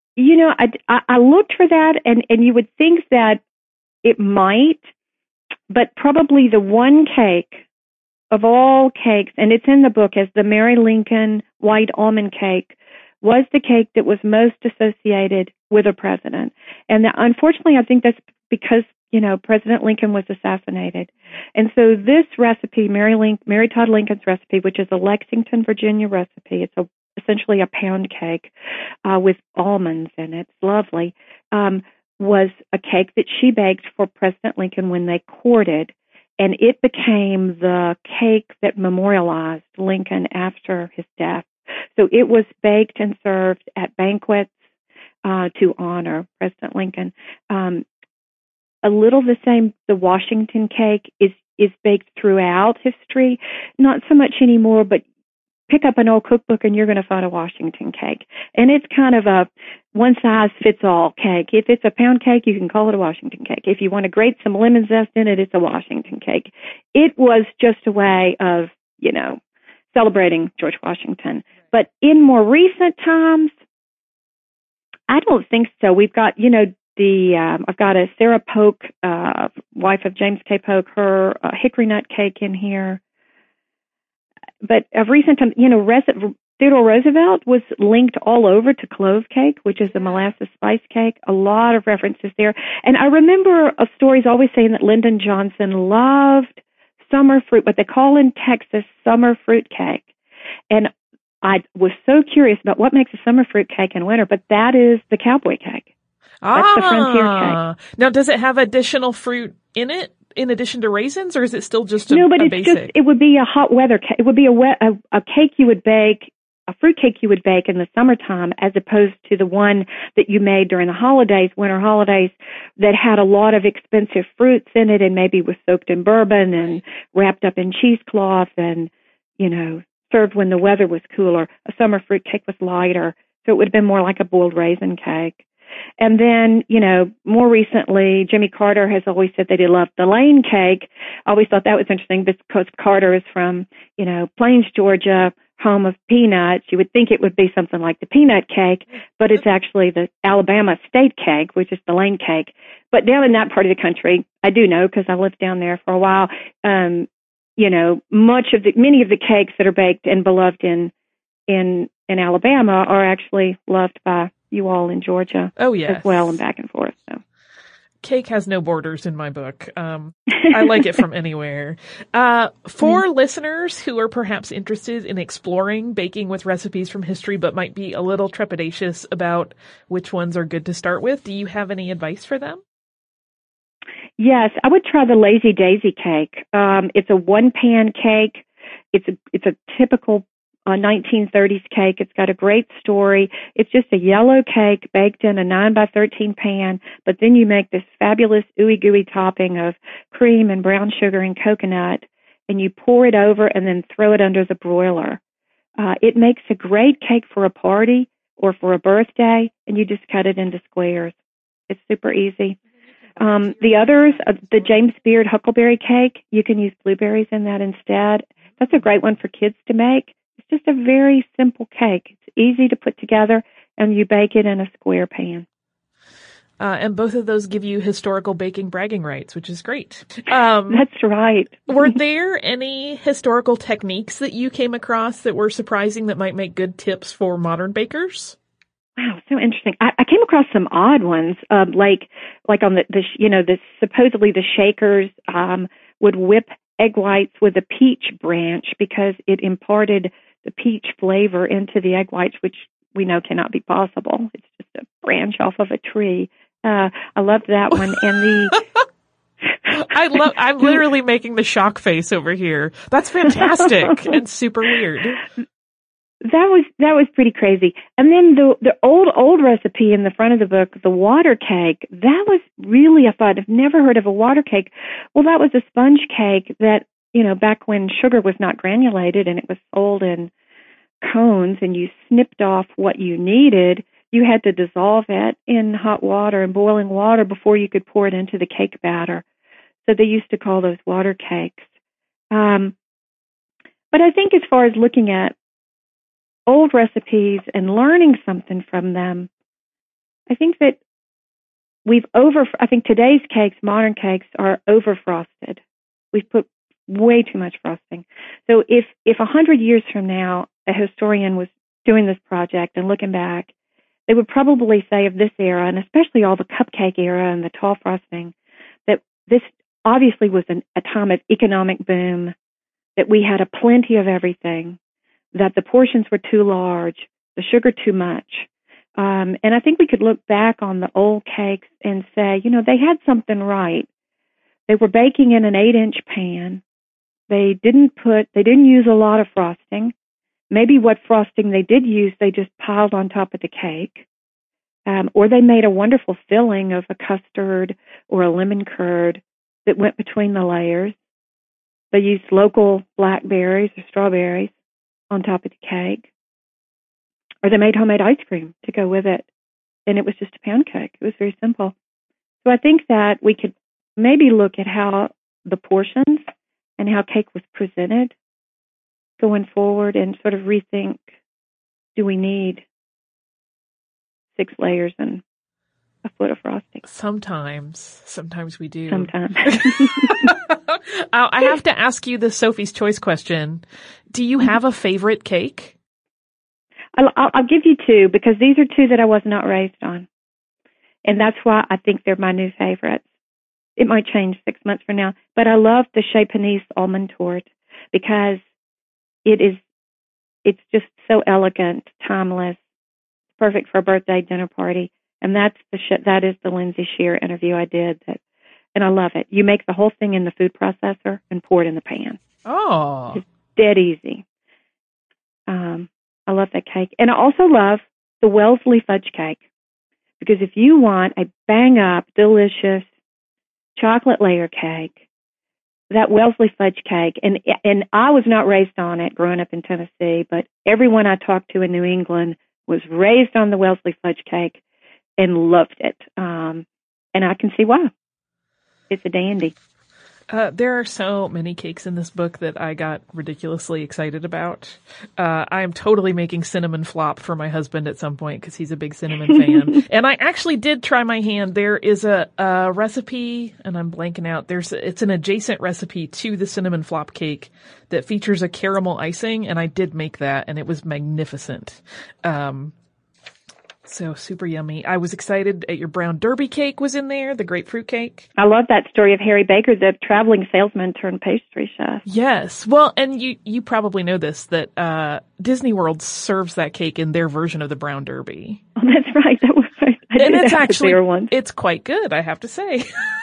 Speaker 8: I looked for that, and you would think that it might, but probably the one cake of all cakes, and it's in the book as the Mary Lincoln white almond cake, was the cake that was most associated with a president. And unfortunately, I think that's because, President Lincoln was assassinated. And so this recipe, Mary Todd Lincoln's recipe, which is a Lexington, Virginia recipe, it's essentially a pound cake with almonds in it. It's lovely. Was a cake that she baked for President Lincoln when they courted, and it became the cake that memorialized Lincoln after his death. So it was baked and served at banquets to honor President Lincoln. A little the same, the Washington cake is baked throughout history, not so much anymore, but pick up an old cookbook and you're going to find a Washington cake. And it's kind of a one-size-fits-all cake. If it's a pound cake, you can call it a Washington cake. If you want to grate some lemon zest in it, it's a Washington cake. It was just a way of, celebrating George Washington. But in more recent times, I don't think so. We've got, I've got a Sarah Polk, wife of James K. Polk, her hickory nut cake in here. But of recent time, Theodore Roosevelt was linked all over to clove cake, which is a molasses spice cake. A lot of references there. And I remember stories always saying that Lyndon Johnson loved summer fruit, what they call in Texas summer fruit cake. And I was so curious about what makes a summer fruit cake in winter, but that is the cowboy cake. That's the frontier cake.
Speaker 5: Now, does it have additional fruit in it, in addition to raisins, or is it still just a basic?
Speaker 8: It would be a hot weather cake. It would be a cake you would bake, a fruit cake you would bake in the summertime, as opposed to the one that you made during the holidays, winter holidays, that had a lot of expensive fruits in it and maybe was soaked in bourbon and wrapped up in cheesecloth and, served when the weather was cooler. A summer fruit cake was lighter, so it would have been more like a boiled raisin cake. And then, more recently, Jimmy Carter has always said that he loved the Lane cake. I always thought that was interesting because Carter is from, Plains, Georgia, home of peanuts. You would think it would be something like the peanut cake, but it's actually the Alabama state cake, which is the Lane cake. But down in that part of the country, I do know because I lived down there for a while, many of the cakes that are baked and beloved in Alabama are actually loved by you all in Georgia.
Speaker 5: Oh, yes.
Speaker 8: As well, and back and forth. So.
Speaker 5: Cake has no borders in my book. I like it from anywhere. For listeners who are perhaps interested in exploring baking with recipes from history but might be a little trepidatious about which ones are good to start with, do you have any advice for them?
Speaker 8: Yes, I would try the Lazy Daisy cake. It's a one-pan cake. It's a typical 1930s cake. It's got a great story. It's just a yellow cake baked in a 9x13 pan, but then you make this fabulous ooey gooey topping of cream and brown sugar and coconut, and you pour it over and then throw it under the broiler. It makes a great cake for a party or for a birthday, and you just cut it into squares. It's super easy. The others, the James Beard Huckleberry cake, you can use blueberries in that instead. That's a great one for kids to make. It's just a very simple cake. It's easy to put together, and you bake it in a square pan.
Speaker 5: And both of those give you historical baking bragging rights, which is great.
Speaker 8: That's right.
Speaker 5: Were there any historical techniques that you came across that were surprising that might make good tips for modern bakers?
Speaker 8: Wow, so interesting. I came across some odd ones, like on the supposedly the Shakers would whip egg whites with a peach branch because it imparted the peach flavor into the egg whites, which we know cannot be possible. It's just a branch off of a tree. I loved that one. And
Speaker 5: I'm literally making the shock face over here. That's fantastic and super weird.
Speaker 8: That was pretty crazy. And then the old recipe in the front of the book, the water cake, that was really a fun. I've never heard of a water cake. Well, that was a sponge cake that, back when sugar was not granulated and it was sold in cones and you snipped off what you needed, you had to dissolve it in hot water and boiling water before you could pour it into the cake batter. So they used to call those water cakes. But I think as far as looking at old recipes and learning something from them, I think that I think today's cakes, modern cakes, are over frosted. We've put way too much frosting. So if 100 years from now, a historian was doing this project and looking back, they would probably say of this era, and especially all the cupcake era and the tall frosting, that this obviously was a time of economic boom, that we had a plenty of everything, that the portions were too large, the sugar too much. And I think we could look back on the old cakes and say, they had something right. They were baking in an 8-inch pan. They didn't use a lot of frosting. Maybe what frosting they did use, they just piled on top of the cake. Or they made a wonderful filling of a custard or a lemon curd that went between the layers. They used local blackberries or strawberries on top of the cake. Or they made homemade ice cream to go with it. And it was just a pound cake. It was very simple. So I think that we could maybe look at how the portions and how cake was presented going forward and sort of rethink, do we need 6 layers and a foot of frosting?
Speaker 5: Sometimes we do.
Speaker 8: Sometimes.
Speaker 5: I have to ask you the Sophie's Choice question. Do you have a favorite cake?
Speaker 8: I'll give you 2 because these are 2 that I was not raised on. And that's why I think they're my new favorites. It might change 6 months from now, but I love the Chez Panisse almond torte because it's just so elegant, timeless, perfect for a birthday dinner party. And that is the Lindsay Shear interview I did, and I love it. You make the whole thing in the food processor and pour it in the pan.
Speaker 5: Oh,
Speaker 8: it's dead easy. I love that cake, and I also love the Wellesley fudge cake because if you want a bang up, delicious chocolate layer cake, that Wellesley fudge cake, and I was not raised on it growing up in Tennessee, but everyone I talked to in New England was raised on the Wellesley fudge cake. and loved it. And I can see why. It's a dandy.
Speaker 5: There are so many cakes in this book that I got ridiculously excited about. I am totally making cinnamon flop for my husband at some point because he's a big cinnamon fan. And I actually did try my hand. There is a recipe, and I'm blanking out. It's an adjacent recipe to the cinnamon flop cake that features a caramel icing, and I did make that, and it was magnificent. So super yummy. I was excited at your brown derby cake was in there, the grapefruit cake.
Speaker 8: I love that story of Harry Baker, the traveling salesman turned pastry chef.
Speaker 5: Yes. Well, and you probably know this, that Disney World serves that cake in their version of the brown derby.
Speaker 8: Oh, that's right. That was right.
Speaker 5: And it's actually, it's quite good, I have to say.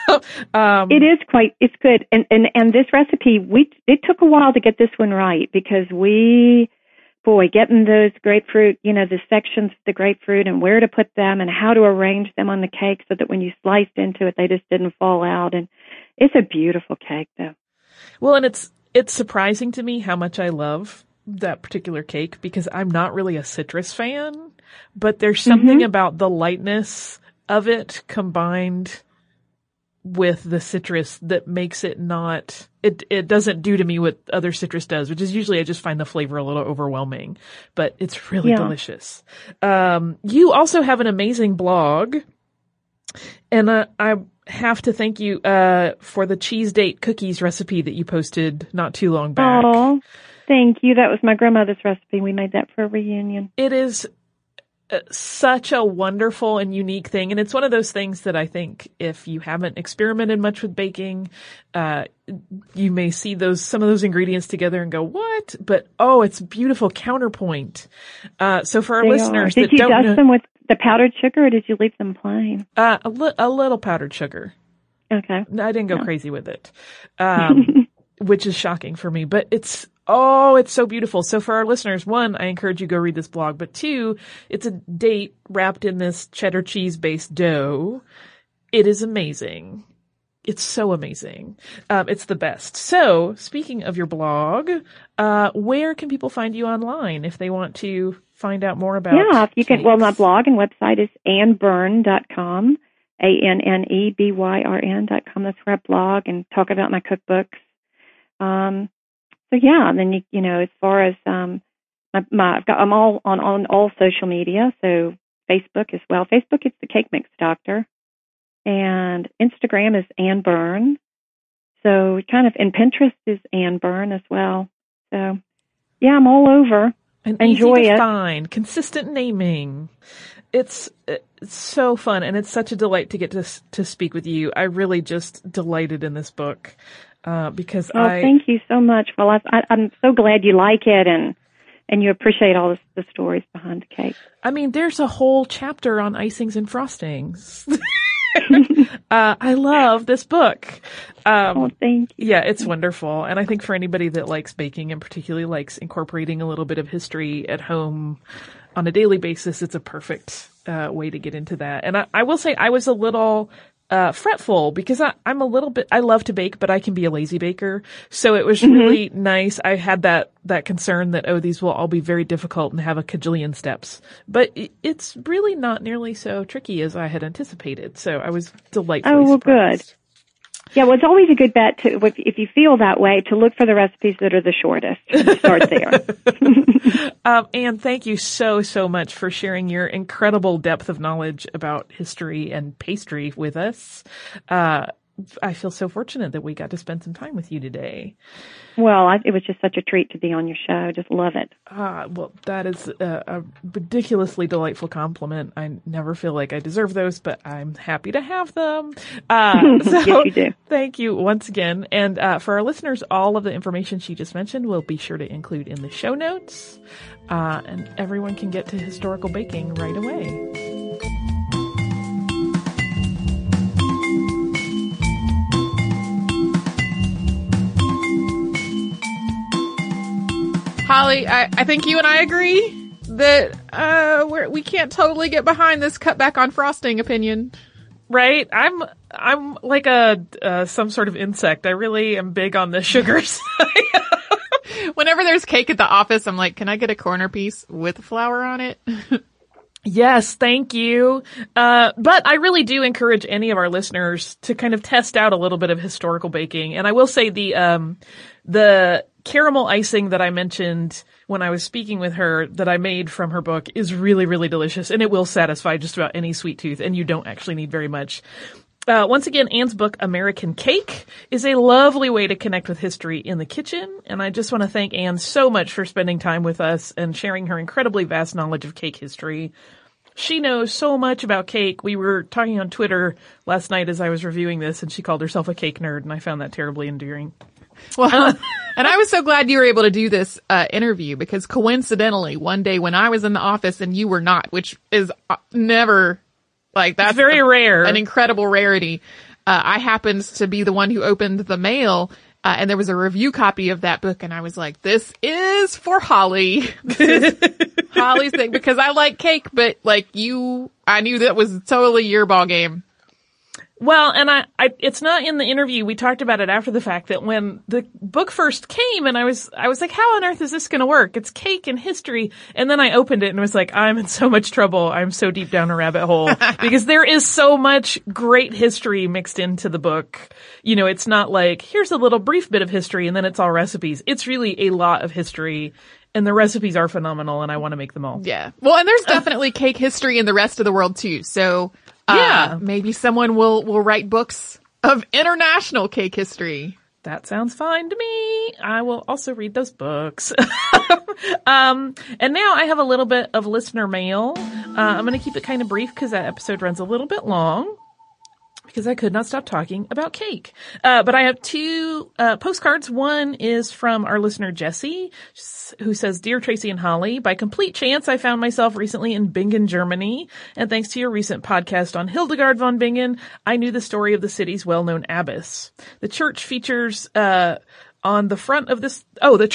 Speaker 8: It's good. And this recipe, it took a while to get this one right because getting those grapefruit, the sections of the grapefruit and where to put them and how to arrange them on the cake so that when you sliced into it, they just didn't fall out. And it's a beautiful cake, though.
Speaker 5: Well, and it's surprising to me how much I love that particular cake because I'm not really a citrus fan, but there's something about the lightness of it combined with the citrus that makes it not, it doesn't do to me what other citrus does, which is usually I just find the flavor a little overwhelming, but it's really delicious. You also have an amazing blog, and I have to thank you for the cheese date cookies recipe that you posted not too long back.
Speaker 8: Oh, thank you. That was my grandmother's recipe. We made that for a reunion.
Speaker 5: It is such a wonderful and unique thing. And it's one of those things that I think if you haven't experimented much with baking, you may see some of those ingredients together and go, what? But, it's beautiful counterpoint. So for our listeners that don't know.
Speaker 8: Did you dust them with the powdered sugar or did you leave them plain?
Speaker 5: A little powdered sugar.
Speaker 8: Okay.
Speaker 5: I didn't go crazy with it. Which is shocking for me, but it's so beautiful. So for our listeners, one, I encourage you to go read this blog, but two, it's a date wrapped in this cheddar cheese based dough. It is amazing. It's so amazing. It's the best. So speaking of your blog, where can people find you online if they want to find out more about
Speaker 8: if you can. Well, my blog and website is AnneByrn.com, ANNEBYRN.com. That's where I blog and talk about my cookbooks. And then as far as I'm all on all social media, so Facebook as well. Facebook, it's the Cake Mix Doctor, and Instagram is Anne Byrn. So and Pinterest is Anne Byrn as well. So I'm all over.
Speaker 5: And
Speaker 8: enjoy
Speaker 5: easy to
Speaker 8: it.
Speaker 5: Find consistent naming. It's so fun, and it's such a delight to get to speak with you. I really just delighted in this book. Because
Speaker 8: thank you so much. Well, I'm so glad you like it and you appreciate all the stories behind the cake.
Speaker 5: I mean, there's a whole chapter on icings and frostings. I love this book.
Speaker 8: Thank you.
Speaker 5: Yeah, it's wonderful. And I think for anybody that likes baking and particularly likes incorporating a little bit of history at home on a daily basis, it's a perfect way to get into that. And I will say I was a little fretful because I love to bake, but I can be a lazy baker. So it was really nice. I had that concern that, these will all be very difficult and have a cajillion steps, but it's really not nearly so tricky as I had anticipated. So I was delightfully surprised.
Speaker 8: Good. Yeah, well, it's always a good bet to, if you feel that way, to look for the recipes that are the shortest. Start there.
Speaker 5: Anne, thank you so, so much for sharing your incredible depth of knowledge about history and pastry with us. I feel so fortunate that we got to spend some time with you today.
Speaker 8: Well, it was just such a treat to be on your show. Just love it.
Speaker 5: Well, that is a ridiculously delightful compliment. I never feel like I deserve those, but I'm happy to have them.
Speaker 8: Yes, you do.
Speaker 5: Thank you once again. And for our listeners, all of the information she just mentioned we'll be sure to include in the show notes. And everyone can get to historical baking right away.
Speaker 6: Holly, I think you and I agree that we can't totally get behind this cutback on frosting opinion.
Speaker 5: Right? I'm like some sort of insect. I really am big on the sugars.
Speaker 6: Whenever there's cake at the office, I'm like, can I get a corner piece with flour on it?
Speaker 5: Yes, thank you. But I really do encourage any of our listeners to kind of test out a little bit of historical baking. And I will say the caramel icing that I mentioned when I was speaking with her that I made from her book is really, really delicious, and it will satisfy just about any sweet tooth, and you don't actually need very much. Once again, Anne's book, American Cake, is a lovely way to connect with history in the kitchen. And I just want to thank Anne so much for spending time with us and sharing her incredibly vast knowledge of cake history. She knows so much about cake. We were talking on Twitter last night as I was reviewing this, and she called herself a cake nerd, and I found that terribly endearing.
Speaker 6: Well, and I was so glad you were able to do this interview, because coincidentally, one day when I was in the office and you were not, which is never... Like, that's
Speaker 5: very rare.
Speaker 6: An incredible rarity. I happened to be the one who opened the mail, and there was a review copy of that book, and I was like, this is for Holly. This is Holly's thing, because I like cake, but like I knew that was totally your ball game.
Speaker 5: Well, and I it's not in the interview. We talked about it after the fact, that when the book first came, and I was like, how on earth is this going to work? It's cake and history. And then I opened it and was like, I'm in so much trouble. I'm so deep down a rabbit hole, because there is so much great history mixed into the book. You know, it's not like, here's a little brief bit of history and then it's all recipes. It's really a lot of history. And the recipes are phenomenal, and I want to make them all.
Speaker 6: Yeah. Well, and there's definitely cake history in the rest of the world too. So, maybe someone will write books of international cake history.
Speaker 5: That sounds fine to me. I will also read those books. And now I have a little bit of listener mail. I'm going to keep it kind of brief because that episode runs a little bit long, because I could not stop talking about cake. But I have two postcards. One is from our listener, Jesse, who says, Dear Tracy and Holly, by complete chance, I found myself recently in Bingen, Germany. And thanks to your recent podcast on Hildegard von Bingen, I knew the story of the city's well-known abbess. The church features on the front of this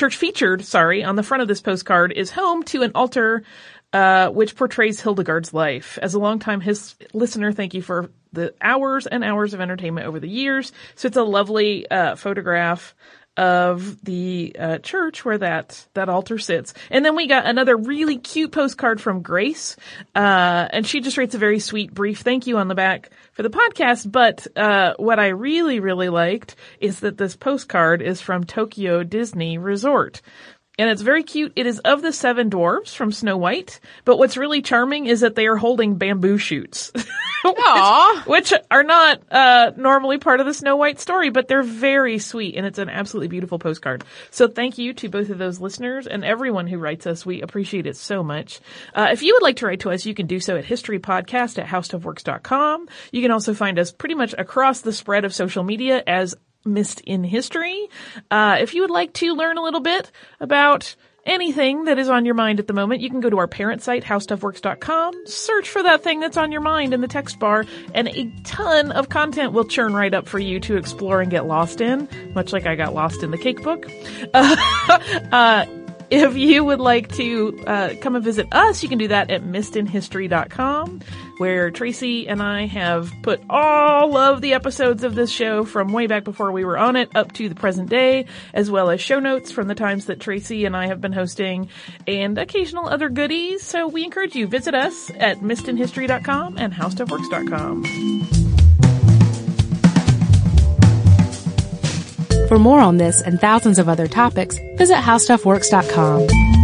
Speaker 5: postcard is home to an altar which portrays Hildegard's life. As a longtime listener, thank you for the hours and hours of entertainment over the years. So it's a lovely photograph of the church where that altar sits. And then we got another really cute postcard from Grace, and she just writes a very sweet, brief thank you on the back for the podcast. But what I really, really liked is that this postcard is from Tokyo Disney Resort. And it's very cute. It is of the 7 dwarfs from Snow White. But what's really charming is that they are holding bamboo shoots. which are not normally part of the Snow White story, but they're very sweet. And it's an absolutely beautiful postcard. So thank you to both of those listeners and everyone who writes us. We appreciate it so much. If you would like to write to us, you can do so at historypodcast@howstuffworks.com. You can also find us pretty much across the spread of social media as Missed in History. If you would like to learn a little bit about anything that is on your mind at the moment, you can go to our parent site, howstuffworks.com, search for that thing that's on your mind in the text bar, and a ton of content will churn right up for you to explore and get lost in, much like I got lost in the cake book. If you would like to come and visit us, you can do that at missedinhistory.com, where Tracy and I have put all of the episodes of this show from way back before we were on it up to the present day, as well as show notes from the times that Tracy and I have been hosting, and occasional other goodies. So we encourage you, visit us at missedinhistory.com and howstuffworks.com.
Speaker 7: For more on this and thousands of other topics, visit howstuffworks.com.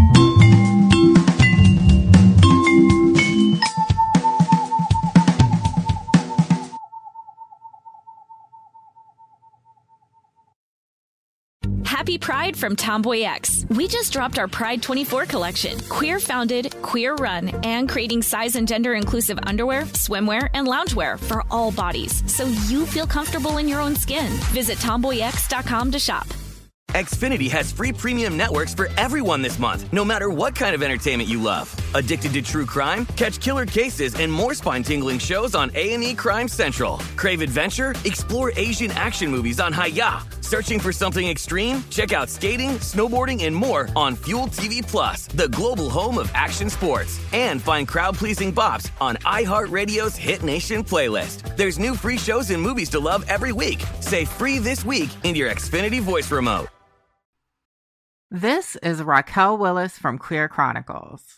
Speaker 1: Happy Pride from Tomboy X. We just dropped our Pride 24 collection. Queer founded, queer run, and creating size and gender inclusive underwear, swimwear, and loungewear for all bodies, so you feel comfortable in your own skin. Visit tomboyx.com to shop.
Speaker 9: Xfinity has free premium networks for everyone this month, no matter what kind of entertainment you love. Addicted to true crime? Catch killer cases and more spine-tingling shows on A&E Crime Central. Crave adventure? Explore Asian action movies on Hi-Ya. Searching for something extreme? Check out skating, snowboarding, and more on Fuel TV Plus, the global home of action sports. And find crowd-pleasing bops on iHeartRadio's Hit Nation playlist. There's new free shows and movies to love every week. Say free this week in your Xfinity voice remote.
Speaker 10: This is Raquel Willis from Queer Chronicles.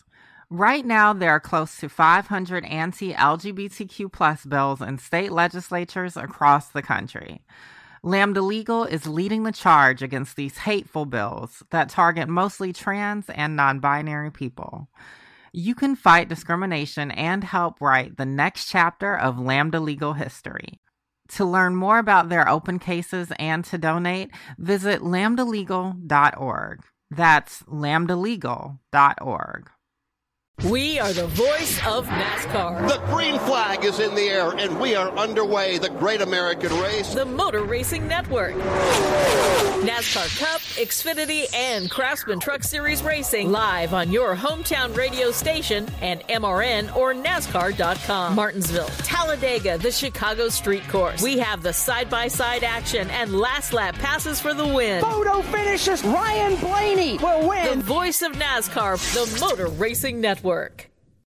Speaker 10: Right now, there are close to 500 anti-LGBTQ plus bills in state legislatures across the country. Lambda Legal is leading the charge against these hateful bills that target mostly trans and non-binary people. You can fight discrimination and help write the next chapter of Lambda Legal history. To learn more about their open cases and to donate, visit lambdalegal.org. That's lambdalegal.org.
Speaker 11: We are the voice of NASCAR.
Speaker 12: The green flag is in the air, and we are underway. The Great American Race.
Speaker 11: The Motor Racing Network. NASCAR Cup, Xfinity, and Craftsman Truck Series Racing live on your hometown radio station and MRN or NASCAR.com. Martinsville, Talladega, the Chicago Street Course. We have the side-by-side action and last lap passes for the win.
Speaker 13: Photo finishes. Ryan Blaney will win.
Speaker 11: The voice of NASCAR, the Motor Racing Network.